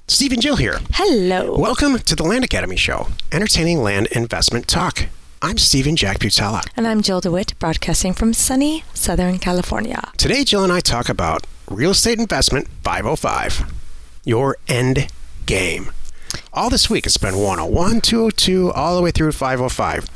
Steve and Jill here. Hello. Welcome to the Land Academy Show, entertaining land investment talk. I'm Stephen Jack Butala. And I'm Jill DeWitt, broadcasting from sunny Southern California. Today, Jill and I talk about Real Estate Investment 505, your end game. All this week, it's been 101, 202, all the way through 505.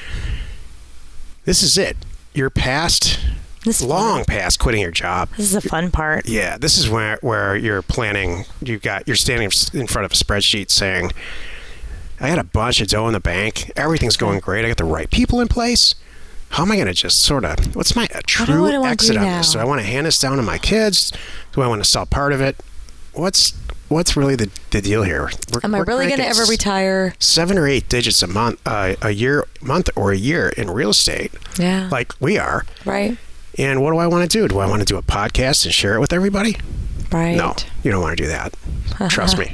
This is it. You're past... long past quitting your job. This is the fun part. Yeah, this is where you're planning. You're standing in front of a spreadsheet saying, "I got a bunch of dough in the bank. Everything's going great. I got the right people in place. How am I going to just sort of? What's my true exit on this? Do I want to hand this down to my kids? Do I want to sell part of it? What's really the deal here? Am I really going to ever retire? 7 or 8 digits a month, a year in real estate. Yeah, like we are. Right. And what do I want to do? Do I want to do a podcast and share it with everybody? Right. No, you don't want to do that. Trust me.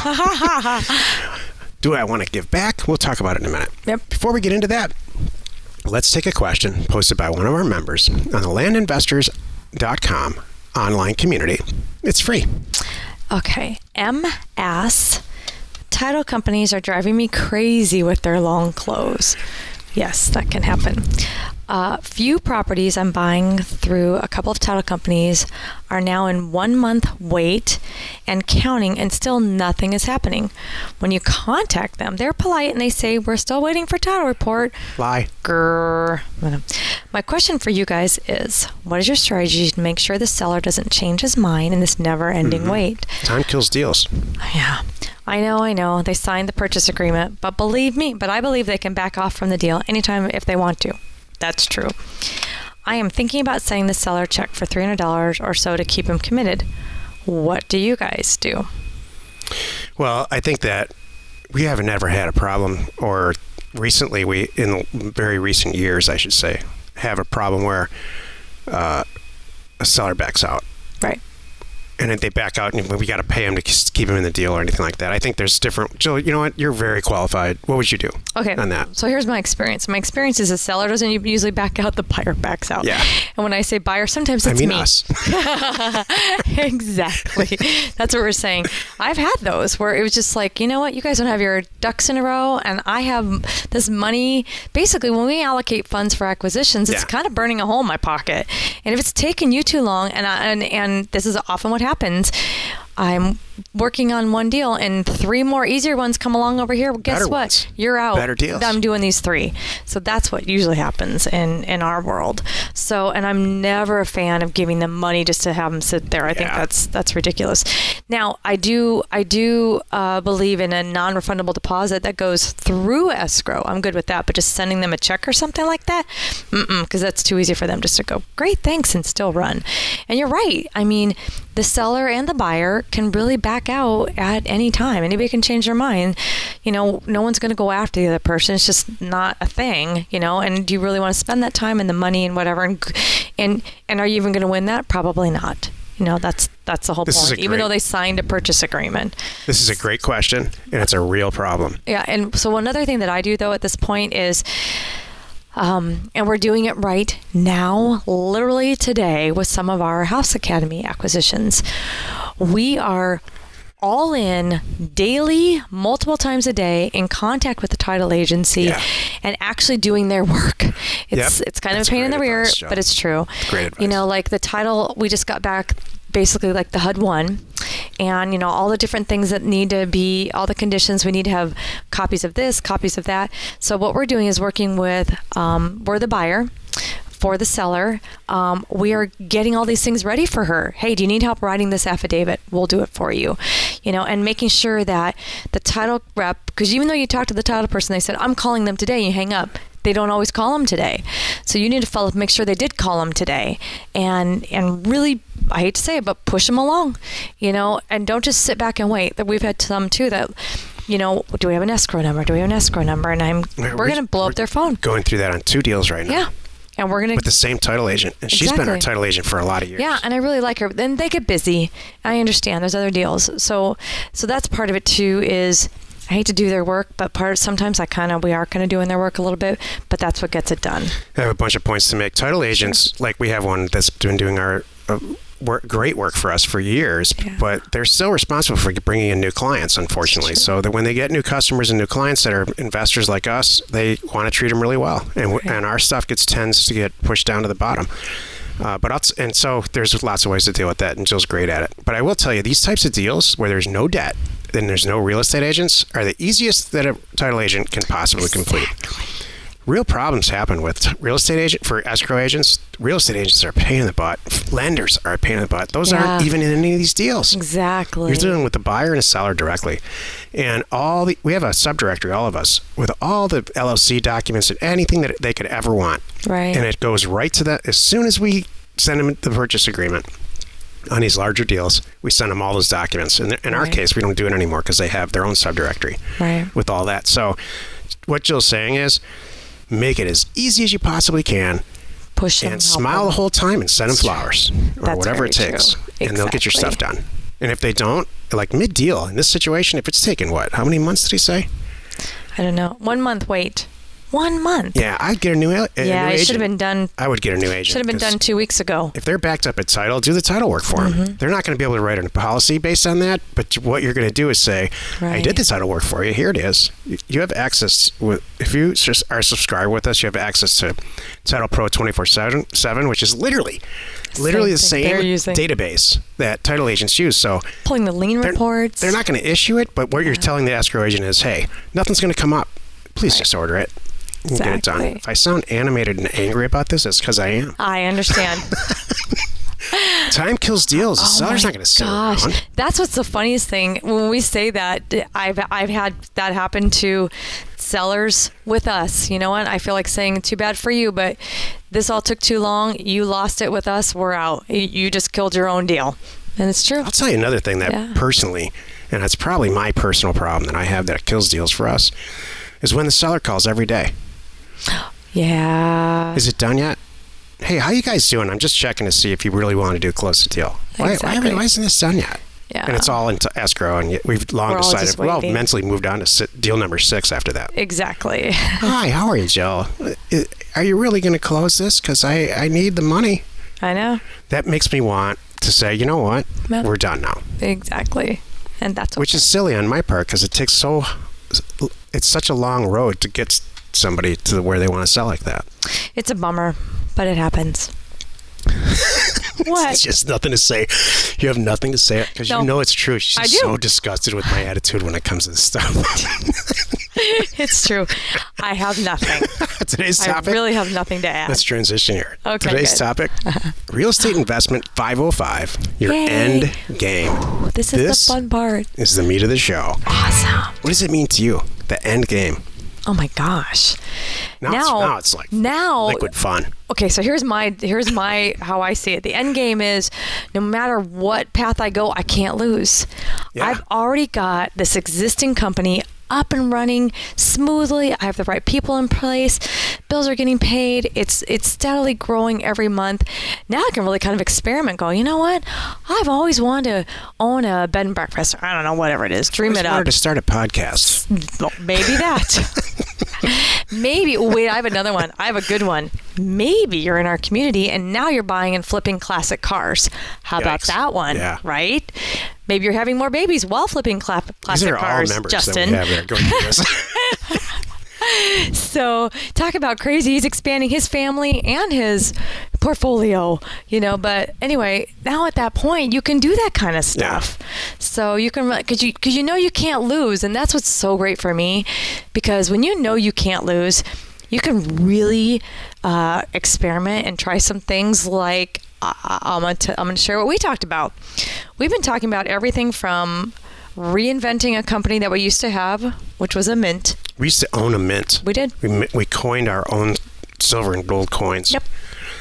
Do I want to give back? We'll talk about it in a minute. Yep. Before we get into that, let's take a question posted by one of our members on the landinvestors.com online community. It's free. Okay. M asks, title companies are driving me crazy with their long close. Yes, that can happen. Few properties I'm buying through a couple of title companies are now in 1 month wait and counting, and still nothing is happening. When you contact them, they're polite and they say, "We're still waiting for title report." Lie. Grrr. My question for you guys is, what is your strategy to make sure the seller doesn't change his mind in this never-ending wait? Time kills deals. Yeah. I know. They signed the purchase agreement, but I believe they can back off from the deal anytime if they want to. That's true. I am thinking about sending the seller a check for $300 or so to keep him committed. What do you guys do? Well, I think that we haven't ever had a problem, or recently, in very recent years, I should say, have a problem where a seller backs out. Right. And if they back out, and we got to pay them to keep them in the deal or anything like that. I think there's different. Jill, you know what? You're very qualified. What would you do on that? So here's my experience. My experience is the seller doesn't usually back out, the buyer backs out. Yeah. And when I say buyer, sometimes it's me. Us. Exactly. That's what we're saying. I've had those where it was just like, you know what? You guys don't have your ducks in a row, and I have this money. Basically, when we allocate funds for acquisitions, it's kind of burning a hole in my pocket. And if it's taken you too long, and this is often what happens, I'm working on one deal and 3 more easier ones come along over here. Well, guess Better what? ones. You're out. Better deals. I'm doing these 3. So that's what usually happens in our world. So, and I'm never a fan of giving them money just to have them sit there. I think that's ridiculous. Now, I do believe in a non-refundable deposit that goes through escrow. I'm good with that, but just sending them a check or something like that, because that's too easy for them just to go, "Great, thanks," and still run. And you're right. I mean, the seller and the buyer can really back out at any time. Anybody can change their mind. No one's going to go after the other person. It's just not a thing, and do you really want to spend that time and the money and whatever? And are you even going to win that? Probably not. That's the whole point, even though they signed a purchase agreement. This is a great question, and it's a real problem. Yeah. And so another thing that I do, though, at this point is, and we're doing it right now, literally today, with some of our House Academy acquisitions. We are all in daily, multiple times a day, in contact with the title agency and actually doing their work. It's kind of a pain in the rear, but it's true. Great advice. Like the title, we just got back basically like the HUD 1, and all the different things that need to be, all the conditions, we need to have copies of this, copies of that. So what we're doing is working with, we're the buyer for the seller. We are getting all these things ready for her. Hey, do you need help writing this affidavit? We'll do it for you. And making sure that the title rep, because even though you talk to the title person, they said, "I'm calling them today," you hang up. They don't always call them today. So you need to follow up, make sure they did call them today, and really, I hate to say it, but push them along, and don't just sit back and wait. That we've had some too that, do we have an escrow number? Do we have an escrow number? And we're going to blow up their phone. Going through that on 2 deals right now. Yeah. And we're going to... with the same title agent. And she's been our title agent for a lot of years. Yeah, and I really like her. Then they get busy. I understand. There's other deals. So that's part of it too, is I hate to do their work, but sometimes we are kind of doing their work a little bit, but that's what gets it done. I have a bunch of points to make. Title agents, like we have one that's been doing our great work for us for years, Yeah. but they're still responsible for bringing in new clients, unfortunately. So that when they get new customers and new clients that are investors like us, they want to treat them really well, and our stuff tends to get pushed down to the bottom. And so there's lots of ways to deal with that, and Jill's great at it. But I will tell you, these types of deals where there's no debt, then there's no real estate agents, are the easiest that a title agent can possibly complete. Real problems happen with real estate agent for escrow agents. Real estate agents are a pain in the butt. Lenders are a pain in the butt. Those aren't even in any of these deals. Exactly. You're dealing with the buyer and the seller directly, and we have a subdirectory, all of us, with all the LLC documents and anything that they could ever want. Right. And it goes right to as soon as we send them the purchase agreement on these larger deals, we send them all those documents. And in our case, we don't do it anymore because they have their own subdirectory with all that. So what Jill's saying is, make it as easy as you possibly can. Push them, and smile the whole time and send them flowers or whatever it takes. And they'll get your stuff done. And if they don't, like mid-deal in this situation, if it's taken how many months did he say? I don't know. 1 month wait. 1 month. Yeah, I'd get a new agent. It should have been done. I would get a new agent. Should have been done 2 weeks ago. If they're backed up at title, do the title work for them. They're not going to be able to write a policy based on that. But what you're going to do is say, I did the title work for you. Here it is. You have access. If you are subscribed with us, you have access to Title Pro 24/7, which is literally the same database that title agents use. So pulling the lien reports. They're not going to issue it, but what you're telling the escrow agent is, hey, nothing's going to come up. Please just order it. And get it done. If I sound animated and angry about this, it's because I am. I understand. Time kills deals. The seller's not going to sit around. That's what's the funniest thing. When we say that, I've had that happen to sellers with us. You know what? I feel like saying too bad for you, but this all took too long. You lost it with us. We're out. You just killed your own deal. And it's true. I'll tell you another thing that personally, and it's probably my personal problem that I have that kills deals for us, is when the seller calls every day. Yeah. Is it done yet? Hey, how you guys doing? I'm just checking to see if you really want to do close the deal. Why isn't this done yet? Yeah. And it's all into escrow, and we've long decided, we're all mentally moved on to deal number 6 after that. Exactly. Hi, how are you, Jill? Are you really going to close this? Because I need the money. I know. That makes me want to say, you know what? No. We're done now. Exactly. And that's which is silly on my part because it's such a long road to get somebody to where they want to sell like that. It's a bummer, but it happens. What? It's just nothing to say. You have nothing to say because you know it's true. She's so disgusted with my attitude when it comes to this stuff. It's true. I have nothing. Today's topic. I really have nothing to add. Let's transition here. Okay. Today's topic: real estate investment 505. Your end game. Ooh, this is the fun part. This is the meat of the show. Awesome. What does it mean to you? The end game. Oh my gosh. Now it's like liquid fun. Okay, so here's my how I see it. The end game is no matter what path I go, I can't lose. Yeah. I've already got this existing company up and running smoothly. I have the right people in place. Bills are getting paid. It's steadily growing every month. Now I can really kind of experiment. Go, you know what? I've always wanted to own a bed and breakfast. I don't know, whatever it is. Dream it up. I wanted to start a podcast. Well, maybe that. Maybe. Wait, I have another one. I have a good one. Maybe you're in our community and now you're buying and flipping classic cars. How about that one? Yeah. Right? Maybe you're having more babies while flipping classic cars. These are all members Justin. That we have there going through this. So talk about crazy. He's expanding his family and his portfolio, but anyway, now at that point you can do that kind of stuff. Yeah. So you can, because you know you can't lose, and that's what's so great for me, because when you know you can't lose, you can really experiment and try some things like I'm going to share what we talked about. We've been talking about everything from reinventing a company that we used to have, which was a mint. We used to own a mint. We did. We coined our own silver and gold coins. Yep.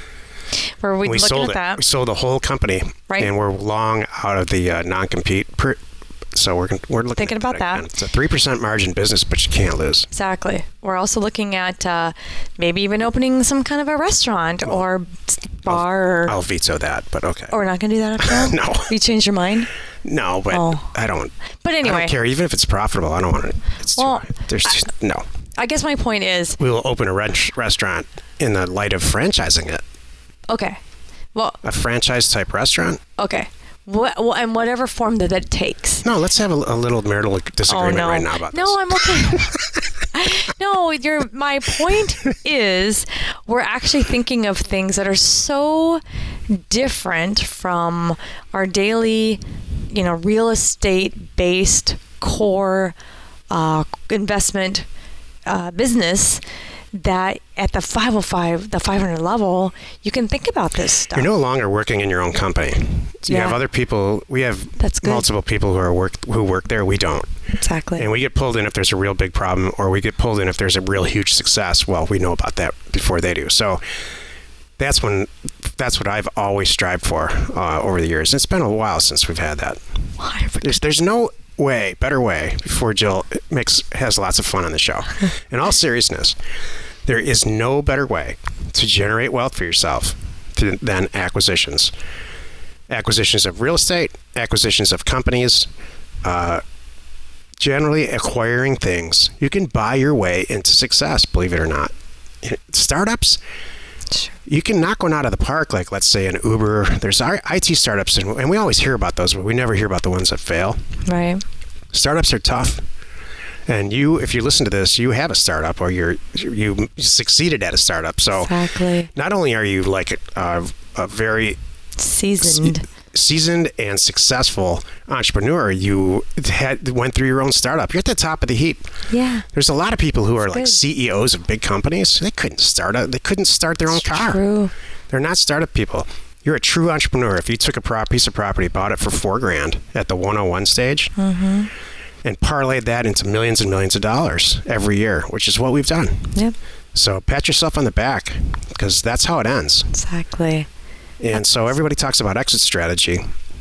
We sold it. That. We sold the whole company, right? And we're long out of the non-compete. So we're looking thinking about that. It's a 3% margin business, but you can't lose. Exactly. We're also looking at maybe even opening some kind of a restaurant or bar. I'll veto that, but okay. Oh, we're not going to do that after all? No. You changed your mind? No, but I don't. But anyway, I don't care. Even if it's profitable, I don't want it. It's no. I guess my point is, we will open a restaurant in the light of franchising it. Okay. Well, A franchise type restaurant? okay. And whatever form that takes. No, let's have a little marital disagreement no. right now about this. No, I'm okay. No, my point is we're actually thinking of things that are so different from our daily, real estate based core investment business, that at the 505, the 500 level, you can think about this stuff. You're no longer working in your own company. You Yeah. have other people. We have That's good. multiple people who work there. We don't. Exactly. And we get pulled in if there's a real big problem, or we get pulled in if there's a real huge success. Well, we know about that before they do. So that's what I've always strived for over the years. It's been a while since we've had that. There's no better way before Jill has lots of fun on the show. In all seriousness, there is no better way to generate wealth for yourself than acquisitions. Acquisitions of real estate, acquisitions of companies, generally acquiring things. You can buy your way into success, believe it or not. Startups, you can knock one out of the park, like let's say an Uber. There's IT startups, and we always hear about those, but we never hear about the ones that fail. Right. Startups are tough. And if you listen to this, you have a startup, or you succeeded at a startup. So Exactly. not only are you like a very seasoned and successful entrepreneur, you went through your own startup. You're at the top of the heap. Yeah. There's a lot of people who are like good. CEOs of big companies. They couldn't start their own car. True. They're not startup people. You're a true entrepreneur. If you took a piece of property, bought it for $4,000 at the 101 stage, Mm-hmm. and parlayed that into millions and millions of dollars every year, which is what we've done. Yep. So pat yourself on the back, because that's how it ends. Exactly. And so everybody talks about exit strategy.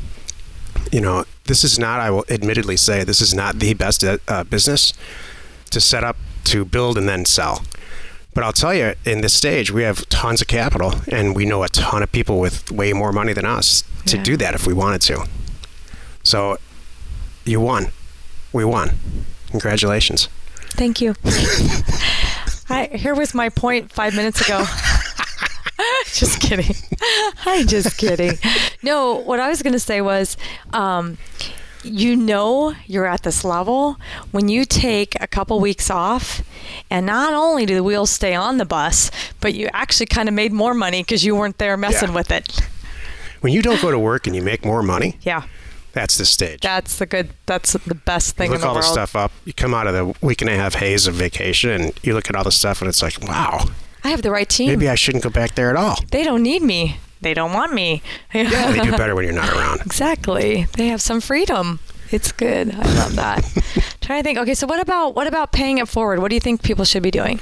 This is not, I will admittedly say, this is not the best business to set up, to build, and then sell. But I'll tell you, in this stage, we have tons of capital, and we know a ton of people with way more money than us to do that if we wanted to. So you won. We won. Congratulations. Thank you. Here was my point 5 minutes ago. Just kidding. I'm just kidding. No, what I was going to say was, you're at this level when you take a couple weeks off, and not only do the wheels stay on the bus, but you actually kind of made more money because you weren't there messing with it. When you don't go to work and you make more money, Yeah. that's the stage. That's the best thing You in look the all world. the stuff up. You come out of the week and a half haze of vacation, and you look at all the stuff, and it's like, wow, I have the right team. maybe I shouldn't go back there at all. They don't need me. They don't want me. Yeah, they do better when you're not around. Exactly. They have some freedom. It's good. I love that. Trying to think. Okay, so what about paying it forward? What do you think people should be doing?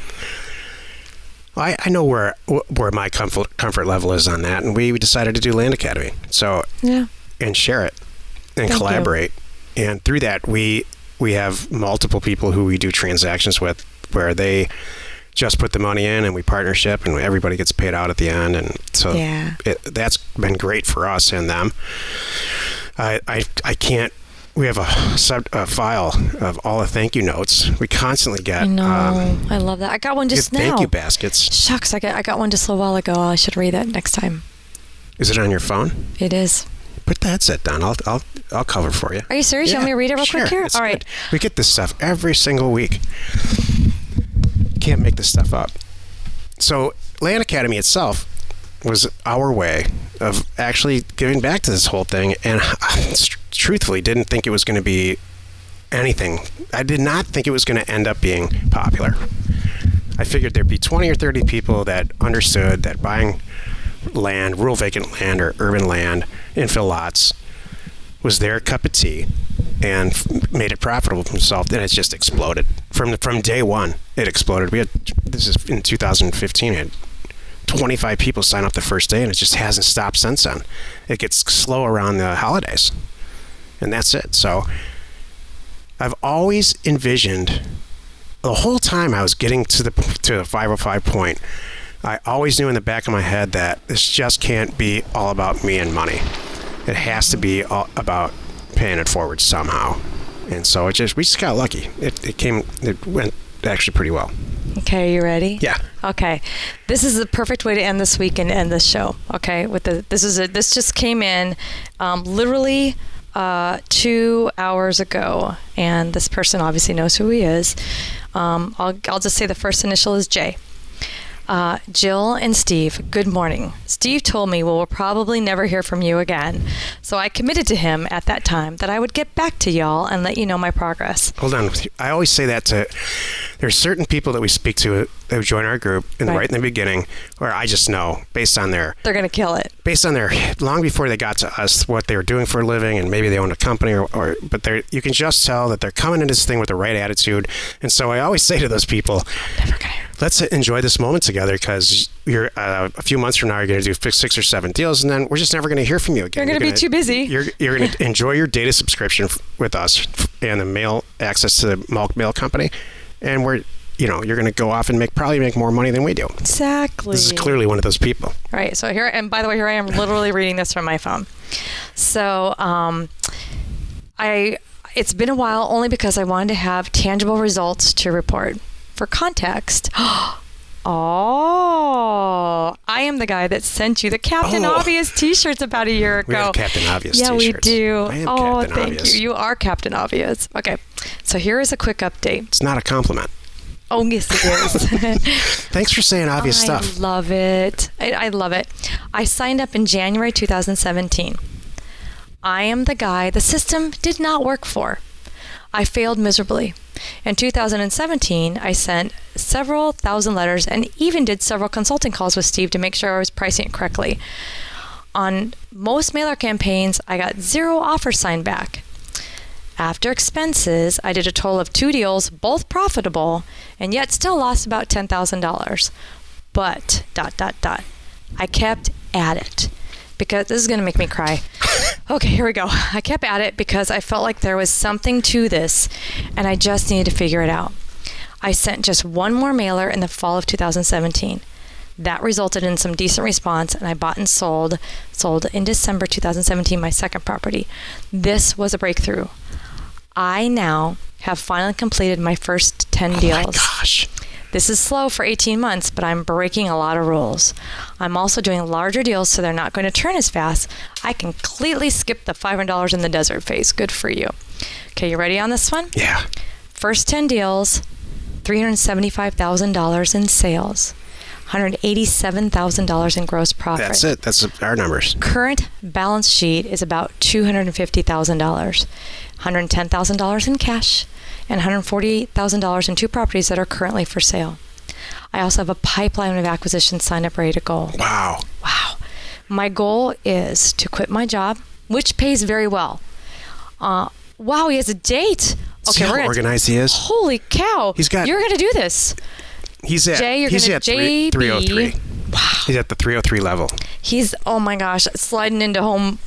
I know where my comfort level is on that, and we decided to do Land Academy. So Yeah. and share it and Thank collaborate. And through that, we have multiple people who we do transactions with, where they just put the money in and we partnership, and everybody gets paid out at the end. And so that's been great for us and them. I can't. We have a file of all the thank you notes. We constantly get. I know. I love that. I got one just now. Thank you baskets. Shucks, I got one just a little while ago. I should read that next time. Is it on your phone? It is. Put the headset down. I'll cover for you. Are you serious? You want me to read it real sure. quick here? It's All right. good. We get this stuff every single week. Can't make this stuff up. So Land Academy itself was our way of actually giving back to this whole thing, and I truthfully didn't think it was going to be anything. I did not think it was going to end up being popular. I figured there'd be 20 or 30 people that understood that buying land, rural vacant land or urban land, infill lots, was their cup of tea, and made it profitable for themselves. And it's just exploded from day one. It exploded. This is in 2015. We had 25 people sign up the first day, and it just hasn't stopped since then. It gets slow around the holidays, and that's it. So I've always envisioned, the whole time I was getting to the 505 point, I always knew in the back of my head that this just can't be all about me and money. It has to be all about paying it forward somehow. And so we just got lucky. It went actually pretty well. Okay, you ready? Yeah. Okay, this is the perfect way to end this week and end this show. Okay, this just came in, literally 2 hours ago, and this person obviously knows who he is. I'll just say the first initial is J. Jill and Steve, good morning. Steve told me, well, we'll probably never hear from you again. So I committed to him at that time that I would get back to y'all and let you know my progress. Hold on. I always say that there's certain people that we speak to who join our group right in the beginning, where I just know based on they're going to kill it. Based on long before they got to us, what they were doing for a living, and maybe they owned a company, but you can just tell that they're coming into this thing with the right attitude. And so I always say to those people, let's enjoy this moment together, because you're a few months from now, you're going to do 6 or 7 deals, and then we're just never going to hear from you again. You're going to be too busy. You're going to enjoy your data subscription with us and the mail access to the bulk mail company, and you're going to go off and probably make more money than we do. Exactly. This is clearly one of those people. All right. So and by the way, here I am literally reading this from my phone. So, it's been a while only because I wanted to have tangible results to report. For context, I am the guy that sent you the Captain Obvious t-shirts about a year ago. We have Captain Obvious t-shirts. Yeah, we do. I am Captain thank Obvious. you. You are Captain Obvious. Okay. So here is a quick update. It's not a compliment. Oh, yes, it is. Thanks for saying obvious stuff. I love it. I love it. I signed up in January 2017. I am the guy the system did not work for. I failed miserably. In 2017, I sent several thousand letters and even did several consulting calls with Steve to make sure I was pricing it correctly. On most mailer campaigns, I got 0 offers signed back. After expenses, I did a total of 2 deals, both profitable, and yet still lost about $10,000. But, I kept at it. Because this is going to make me cry. Okay, here we go. I kept at it because I felt like there was something to this, and I just needed to figure it out. I sent just 1 more mailer in the fall of 2017. That resulted in some decent response, and I bought and sold in December 2017 my second property. This was a breakthrough. I now have finally completed my first 10 deals. Oh my gosh. This is slow for 18 months, but I'm breaking a lot of rules. I'm also doing larger deals, so they're not going to turn as fast. I can completely skip the $500 in the desert phase. Good for you. Okay, you ready on this one? Yeah. First 10 deals, $375,000 in sales, $187,000 in gross profit. That's it. That's our numbers. Current balance sheet is about $250,000, $110,000 in cash, and $148,000 in 2 properties that are currently for sale. I also have a pipeline of acquisitions signed up, ready to go. Wow. My goal is to quit my job, which pays very well. Wow, he has a date. Okay, see how organized he is? Holy cow. You're going to do this. He's at 303. Wow. He's at the 303 level. He's, oh my gosh, sliding into home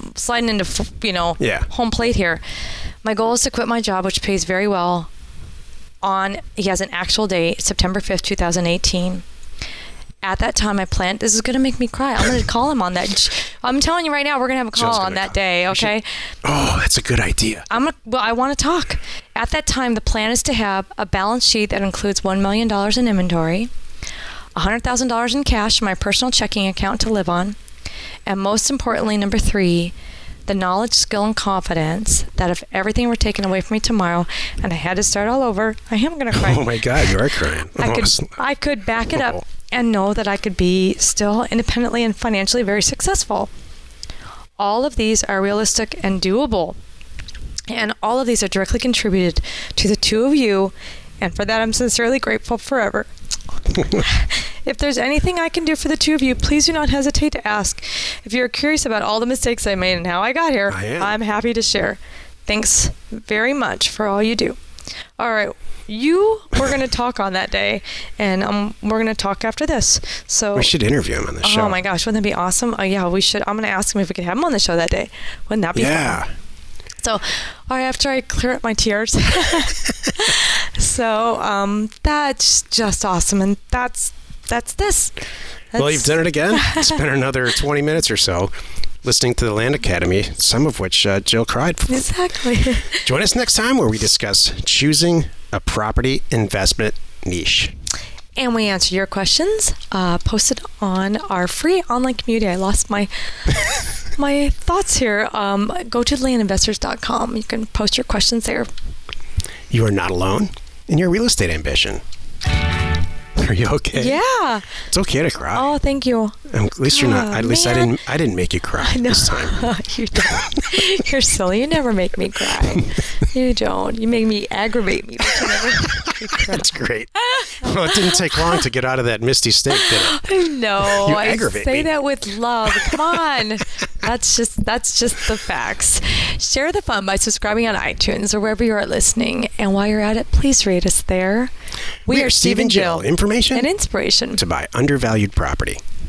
plate here. My goal is to quit my job, which pays very well. He has an actual date, September 5th, 2018. At that time, I planned, this is going to make me cry. I'm going to call him on that. I'm telling you right now, we're going to have a call on that day, okay? That's a good idea. I want to talk. At that time, the plan is to have a balance sheet that includes $1 million in inventory, $100,000 in cash in my personal checking account to live on, and most importantly, number 3, the knowledge, skill, and confidence that if everything were taken away from me tomorrow and I had to start all over, I am going to cry. Oh my God, you are crying. I could back it up and know that I could be still independently and financially very successful. All of these are realistic and doable. And all of these are directly contributed to the 2 of you. And for that, I'm sincerely grateful forever. If there's anything I can do for the 2 of you, please do not hesitate to ask. If you're curious about all the mistakes I made and how I got here, I'm happy to share. Thanks very much for all you do. All right. We're going to talk on that day, and we're going to talk after this. So we should interview him on the show. Oh my gosh, wouldn't that be awesome? Oh yeah, we should. I'm going to ask him if we could have him on the show that day. Wouldn't that be fun? So, all right, after I clear up my tears. So, that's just awesome, and that's this. Well, you've done it again. Spent another 20 minutes or so listening to the Land Academy, some of which Jill cried for. Exactly. Join us next time where we discuss choosing a property investment niche. and we answer your questions posted on our free online community. I lost my my thoughts here. Go to landinvestors.com. You can post your questions there. You are not alone in your real estate ambition. Are you okay? Yeah. It's okay to cry. Oh, thank you. At least you're not. At least I didn't make you cry this time. You don't. You're silly. You never make me cry. You don't. You make me aggravate me, but you never make me cry. That's great. Well, it didn't take long to get out of that misty state, did it? No, You I aggravate say me. that with love. Come on. That's just the facts. Share the fun by subscribing on iTunes or wherever you are listening. And while you're at it, please rate us there. We are Steve and Jill. Information and inspiration to buy undervalued property.